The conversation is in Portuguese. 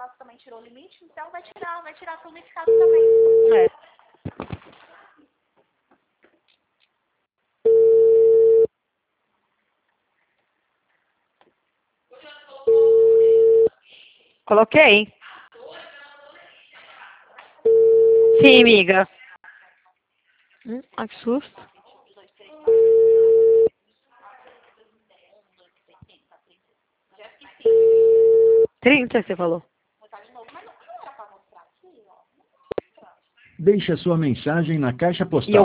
caso também tirou o limite, então vai tirar tudo nesse caso também. É. Coloquei. Sim, amiga. Ai, que susto. 30, você falou. Deixe a sua mensagem na caixa postal.